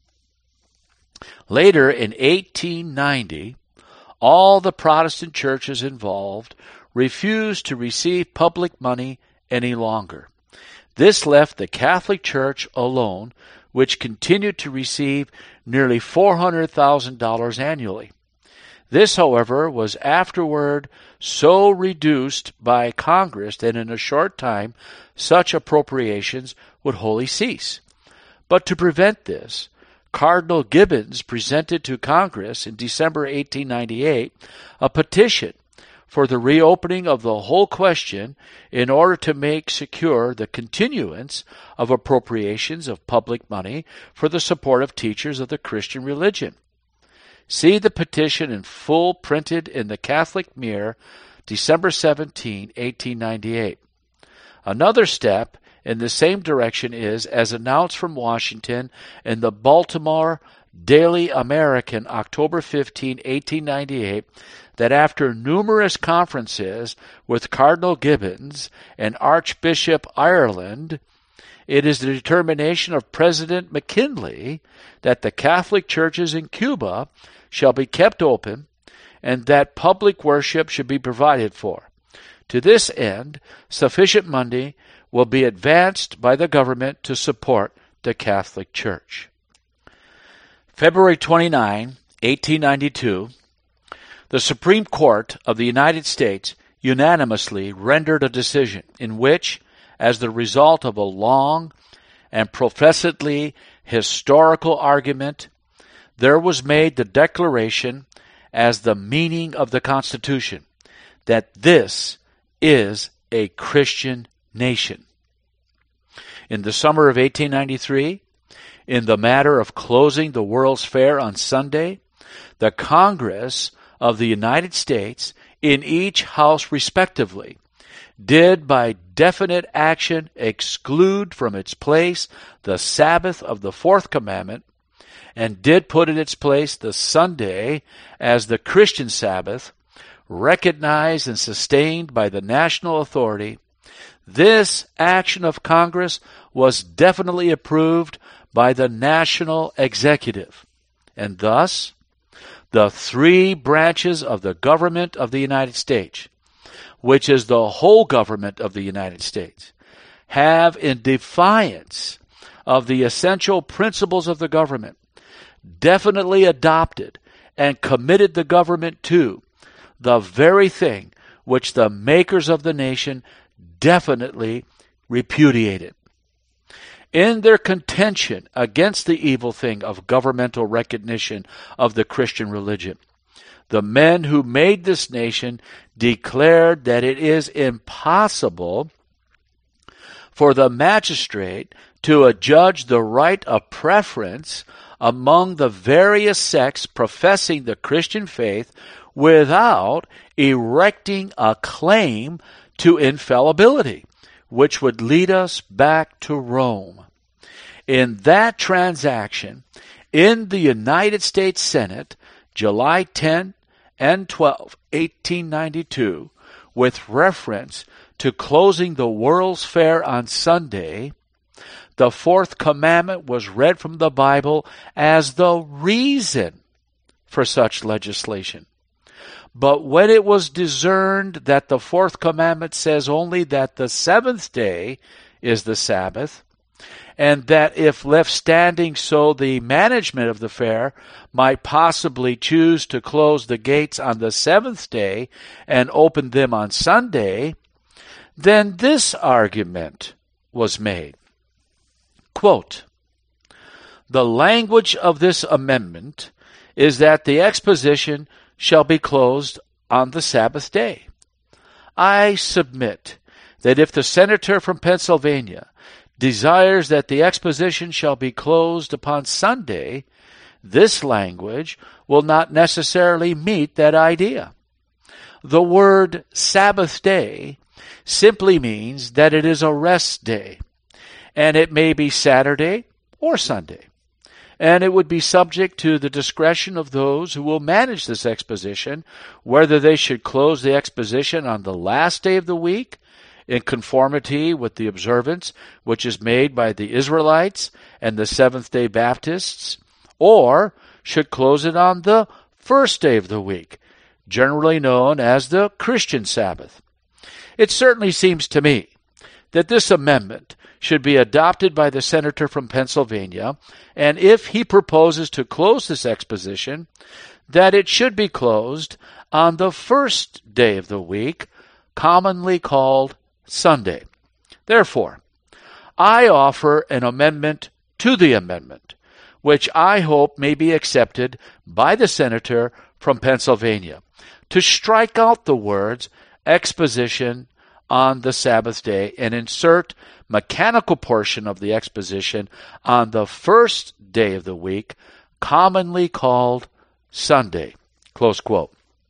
Later in 1890, all the Protestant churches involved refused to receive public money any longer. This left the Catholic Church alone, which continued to receive nearly $400,000 annually. This, however, was afterward so reduced by Congress that in a short time such appropriations would wholly cease. But to prevent this, Cardinal Gibbons presented to Congress in December 1898 a petition for the reopening of the whole question in order to make secure the continuance of appropriations of public money for the support of teachers of the Christian religion. See the petition in full printed in the Catholic Mirror, December 17, 1898. Another step in the same direction is, as announced from Washington in the Baltimore Daily American, October 15, 1898, that after numerous conferences with Cardinal Gibbons and Archbishop Ireland, it is the determination of President McKinley that the Catholic churches in Cuba shall be kept open and that public worship should be provided for. To this end, sufficient money will be advanced by the government to support the Catholic Church. February 29, 1892, the Supreme Court of the United States unanimously rendered a decision in which, as the result of a long and professedly historical argument, there was made the declaration as the meaning of the Constitution that this is a Christian nation. In the summer of 1893, in the matter of closing the World's Fair on Sunday, the Congress of the United States, in each house respectively, did by definite action exclude from its place the Sabbath of the Fourth Commandment, and did put in its place the Sunday as the Christian Sabbath, recognized and sustained by the national authority. This action of Congress was definitely approved by the national executive, and thus the three branches of the government of the United States, which is the whole government of the United States, have, in defiance of the essential principles of the government, definitely adopted and committed the government to the very thing which the makers of the nation definitely repudiated. In their contention against the evil thing of governmental recognition of the Christian religion, the men who made this nation declared that it is impossible for the magistrate to adjudge the right of preference among the various sects professing the Christian faith without erecting a claim to infallibility, which would lead us back to Rome. In that transaction, in the United States Senate, July 10 and 12, 1892, with reference to closing the World's Fair on Sunday, the fourth commandment was read from the Bible as the reason for such legislation. But when it was discerned that the fourth commandment says only that the seventh day is the Sabbath, and that if left standing so the management of the fair might possibly choose to close the gates on the seventh day and open them on Sunday, then this argument was made. Quote, "The language of this amendment is that the exposition shall be closed on the Sabbath day. I submit that if the senator from Pennsylvania desires that the exposition shall be closed upon Sunday, this language will not necessarily meet that idea. The word Sabbath day simply means that it is a rest day, and it may be Saturday or Sunday, and it would be subject to the discretion of those who will manage this exposition, whether they should close the exposition on the last day of the week, in conformity with the observance which is made by the Israelites and the Seventh-day Baptists, or should close it on the first day of the week, generally known as the Christian Sabbath. It certainly seems to me that this amendment should be adopted by the senator from Pennsylvania, and if he proposes to close this exposition, that it should be closed on the first day of the week, commonly called Sunday. Therefore, I offer an amendment to the amendment, which I hope may be accepted by the senator from Pennsylvania, to strike out the words exposition on the Sabbath day and insert mechanical portion of the exposition on the first day of the week, commonly called Sunday." Close quote.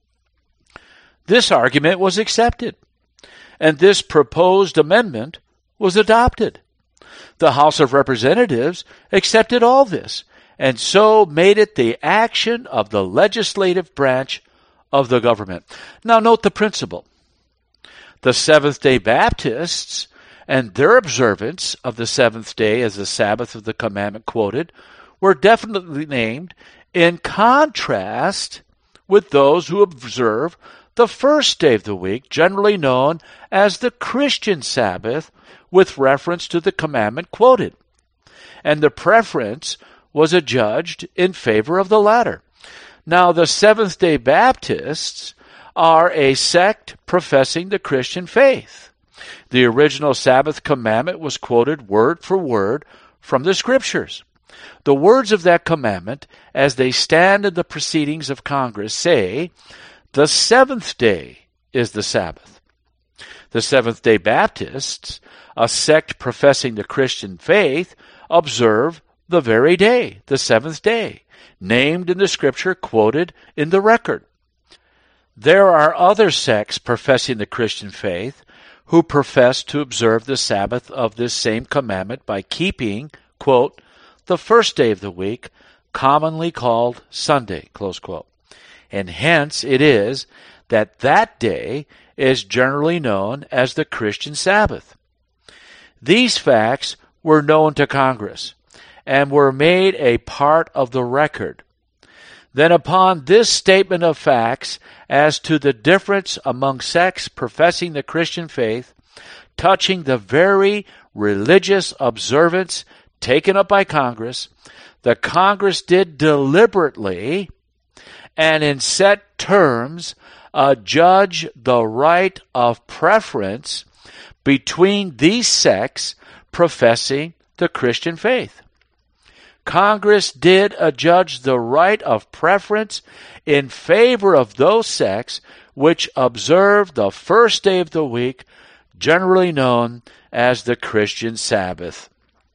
This argument was accepted, and this proposed amendment was adopted. The House of Representatives accepted all this, and so made it the action of the legislative branch of the government. Now note the principle. The Seventh-day Baptists and their observance of the seventh day as the Sabbath of the commandment quoted were definitely named in contrast with those who observe the first day of the week, generally known as the Christian Sabbath, with reference to the commandment quoted. And the preference was adjudged in favor of the latter. Now, the Seventh-day Baptists are a sect professing the Christian faith. The original Sabbath commandment was quoted word for word from the Scriptures. The words of that commandment, as they stand in the proceedings of Congress, say, "The seventh day is the Sabbath." The Seventh-day Baptists, a sect professing the Christian faith, observe the very day, the seventh day, named in the Scripture quoted in the record. There are other sects professing the Christian faith who profess to observe the Sabbath of this same commandment by keeping, quote, "the first day of the week, commonly called Sunday," close quote. And hence it is that that day is generally known as the Christian Sabbath. These facts were known to Congress and were made a part of the record. Then upon this statement of facts as to the difference among sects professing the Christian faith, touching the very religious observance taken up by Congress, the Congress did deliberately and in set terms adjudge the right of preference between these sects professing the Christian faith. Congress did adjudge the right of preference in favor of those sects which observe the first day of the week, generally known as the Christian Sabbath,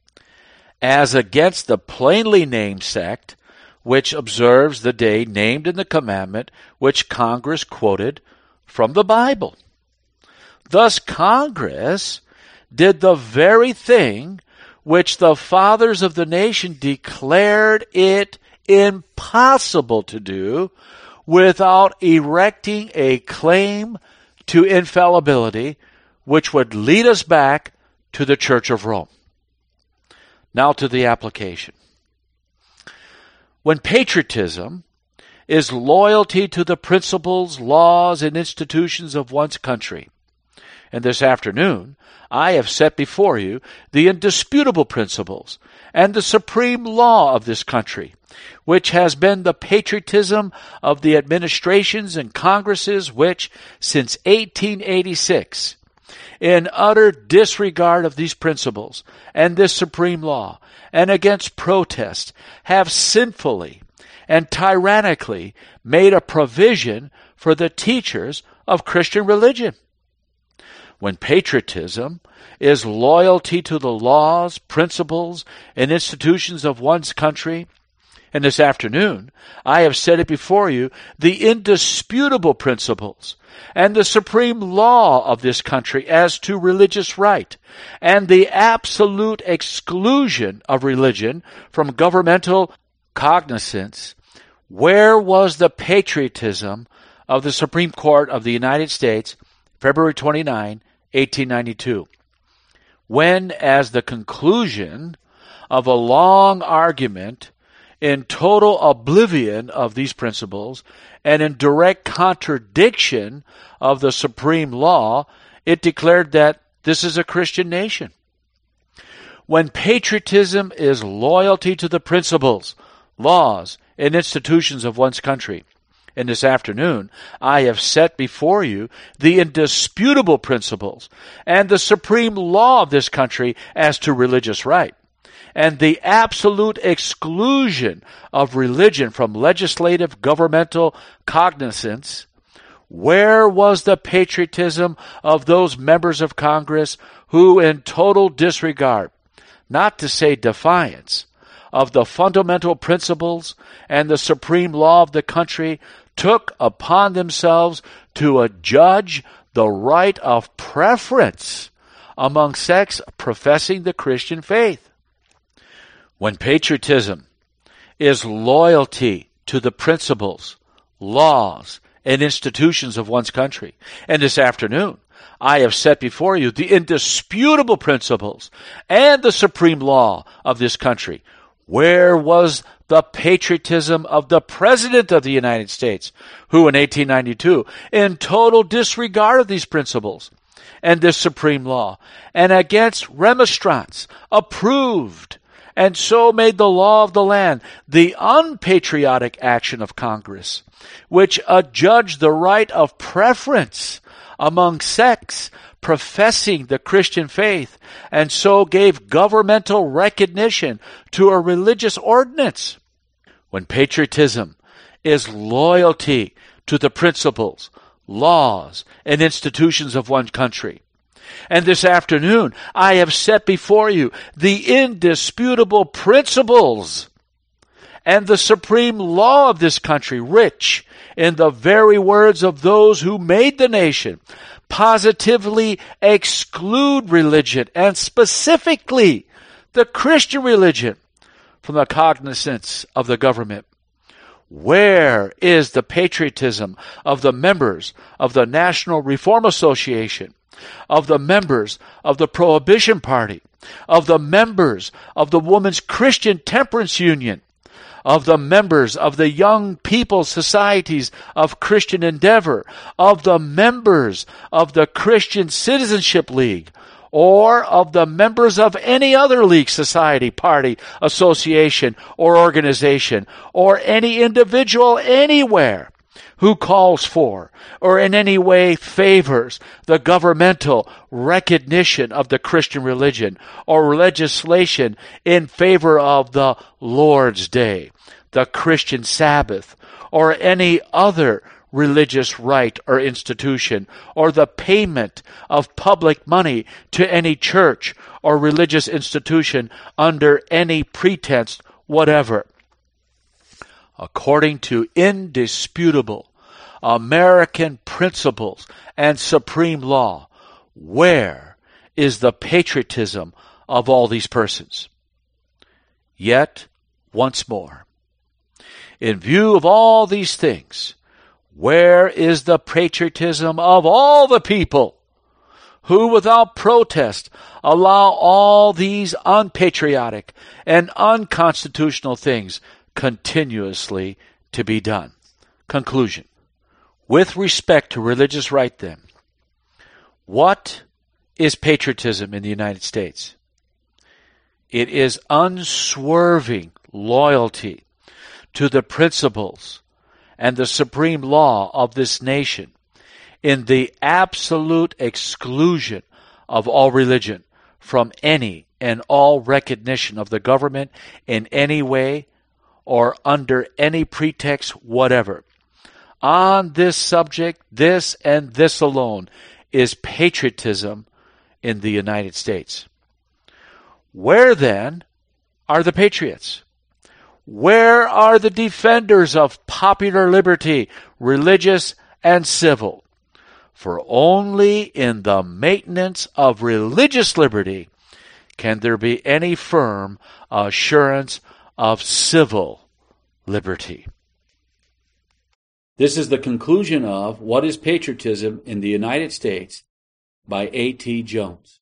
as against the plainly named sect which observes the day named in the commandment which Congress quoted from the Bible. Thus Congress did the very thing which the fathers of the nation declared it impossible to do without erecting a claim to infallibility, which would lead us back to the Church of Rome. Now to the application. When patriotism is loyalty to the principles, laws, and institutions of one's country, and this afternoon I have set before you the indisputable principles and the supreme law of this country, which has been the patriotism of the administrations and Congresses which, since 1886, in utter disregard of these principles and this supreme law, and against protest, have sinfully and tyrannically made a provision for the teachers of Christian religion. When patriotism is loyalty to the laws, principles, and institutions of one's country, and this afternoon I have set it before you the indisputable principles and the supreme law of this country as to religious right, and the absolute exclusion of religion from governmental cognizance, where was the patriotism of the Supreme Court of the United States, February 29, 1892, when, as the conclusion of a long argument in total oblivion of these principles and in direct contradiction of the supreme law, it declared that this is a Christian nation? When patriotism is loyalty to the principles, laws, and institutions of one's country, and this afternoon I have set before you the indisputable principles and the supreme law of this country as to religious right, and the absolute exclusion of religion from legislative governmental cognizance, where was the patriotism of those members of Congress who, in total disregard, not to say defiance, of the fundamental principles and the supreme law of the country, took upon themselves to adjudge the right of preference among sects professing the Christian faith? When patriotism is loyalty to the principles, laws, and institutions of one's country, and this afternoon I have set before you the indisputable principles and the supreme law of this country, where was the patriotism of the President of the United States, who in 1892, in total disregard of these principles and this supreme law, and against remonstrance, approved, and so made the law of the land the unpatriotic action of Congress, which adjudged the right of preference among sects professing the Christian faith, and so gave governmental recognition to a religious ordinance? When patriotism is loyalty to the principles, laws, and institutions of one country, and this afternoon I have set before you the indisputable principles and the supreme law of this country, which, in the very words of those who made the nation, positively exclude religion, and specifically the Christian religion, from the cognizance of the government. Where is the patriotism of the members of the National Reform Association, of the members of the Prohibition Party, of the members of the Women's Christian Temperance Union, of the members of the Young People's Societies of Christian Endeavor, of the members of the Christian Citizenship League, or of the members of any other league, society, party, association, or organization, or any individual anywhere who calls for or in any way favors the governmental recognition of the Christian religion or legislation in favor of the Lord's Day, the Christian Sabbath, or any other religious rite or institution, or the payment of public money to any church or religious institution under any pretense whatever. According to indisputable American principles and supreme law, where is the patriotism of all these persons? Yet, once more, in view of all these things, where is the patriotism of all the people who without protest allow all these unpatriotic and unconstitutional things continuously to be done? Conclusion. With respect to religious right then, what is patriotism in the United States? It is unswerving loyalty to the principles and the supreme law of this nation in the absolute exclusion of all religion from any and all recognition of the government in any way or under any pretext whatever. On this subject, this and this alone is patriotism in the United States. Where then are the patriots? Where are the defenders of popular liberty, religious and civil? For only in the maintenance of religious liberty can there be any firm assurance of civil liberty. This is the conclusion of What is Patriotism in the United States by A.T. Jones.